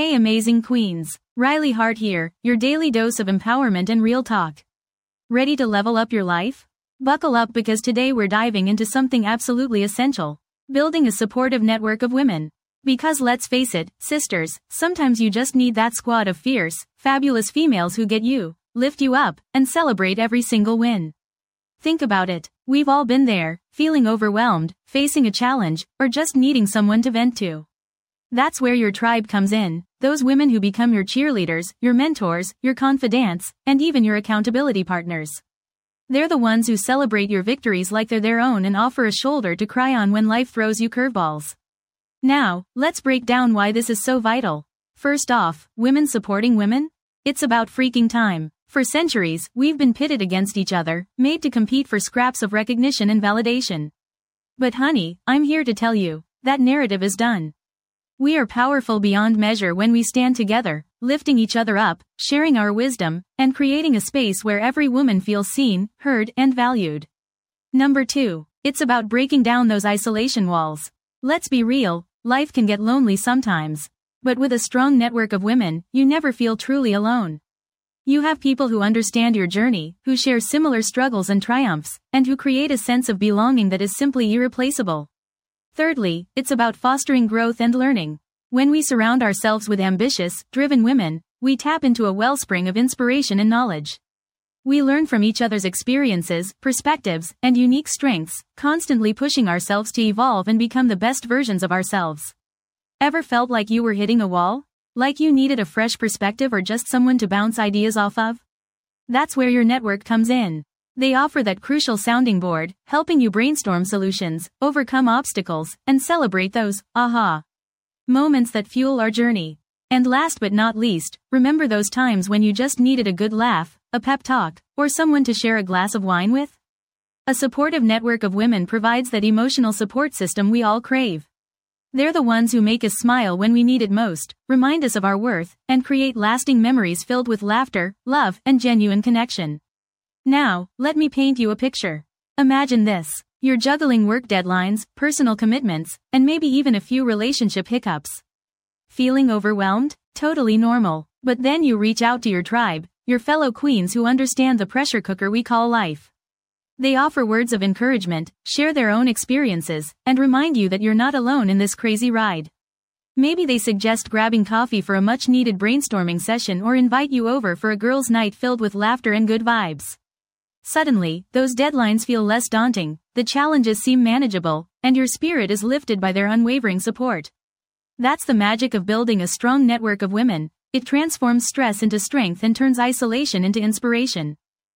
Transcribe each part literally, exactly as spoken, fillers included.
Hey amazing queens, Riley Hart here, your daily dose of empowerment and real talk. Ready to level up your life? Buckle up because today we're diving into something absolutely essential. Building a supportive network of women. Because let's face it, sisters, sometimes you just need that squad of fierce, fabulous females who get you, lift you up, and celebrate every single win. Think about it, we've all been there, feeling overwhelmed, facing a challenge, or just needing someone to vent to. That's where your tribe comes in, those women who become your cheerleaders, your mentors, your confidants, and even your accountability partners. They're the ones who celebrate your victories like they're their own and offer a shoulder to cry on when life throws you curveballs. Now, let's break down why this is so vital. First off, women supporting women? It's about freaking time. For centuries, we've been pitted against each other, made to compete for scraps of recognition and validation. But honey, I'm here to tell you, that narrative is done. We are powerful beyond measure when we stand together, lifting each other up, sharing our wisdom, and creating a space where every woman feels seen, heard, and valued. Number two, it's about breaking down those isolation walls. Let's be real, life can get lonely sometimes. But with a strong network of women, you never feel truly alone. You have people who understand your journey, who share similar struggles and triumphs, and who create a sense of belonging that is simply irreplaceable. Thirdly, it's about fostering growth and learning. When we surround ourselves with ambitious, driven women, we tap into a wellspring of inspiration and knowledge. We learn from each other's experiences, perspectives, and unique strengths, constantly pushing ourselves to evolve and become the best versions of ourselves. Ever felt like you were hitting a wall? Like you needed a fresh perspective or just someone to bounce ideas off of? That's where your network comes in. They offer that crucial sounding board, helping you brainstorm solutions, overcome obstacles, and celebrate those, aha, moments that fuel our journey. And last but not least, remember those times when you just needed a good laugh, a pep talk, or someone to share a glass of wine with? A supportive network of women provides that emotional support system we all crave. They're the ones who make us smile when we need it most, remind us of our worth, and create lasting memories filled with laughter, love, and genuine connection. Now, let me paint you a picture. Imagine this. You're juggling work deadlines, personal commitments, and maybe even a few relationship hiccups. Feeling overwhelmed? Totally normal. But then you reach out to your tribe, your fellow queens who understand the pressure cooker we call life. They offer words of encouragement, share their own experiences, and remind you that you're not alone in this crazy ride. Maybe they suggest grabbing coffee for a much-needed brainstorming session or invite you over for a girls' night filled with laughter and good vibes. Suddenly, those deadlines feel less daunting, the challenges seem manageable, and your spirit is lifted by their unwavering support. That's the magic of building a strong network of women. It transforms stress into strength and turns isolation into inspiration.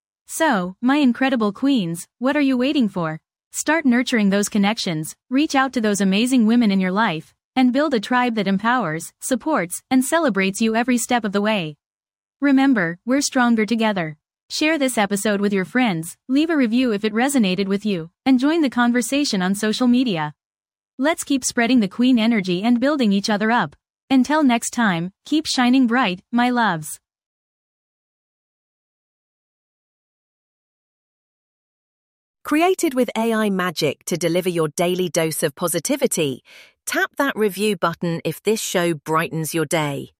So, my incredible queens, what are you waiting for? Start nurturing those connections, reach out to those amazing women in your life, and build a tribe that empowers, supports, and celebrates you every step of the way. Remember, we're stronger together. Share this episode with your friends, leave a review if it resonated with you, and join the conversation on social media. Let's keep spreading the queen energy and building each other up. Until next time, keep shining bright, my loves. Created with A I magic to deliver your daily dose of positivity, tap that review button if this show brightens your day.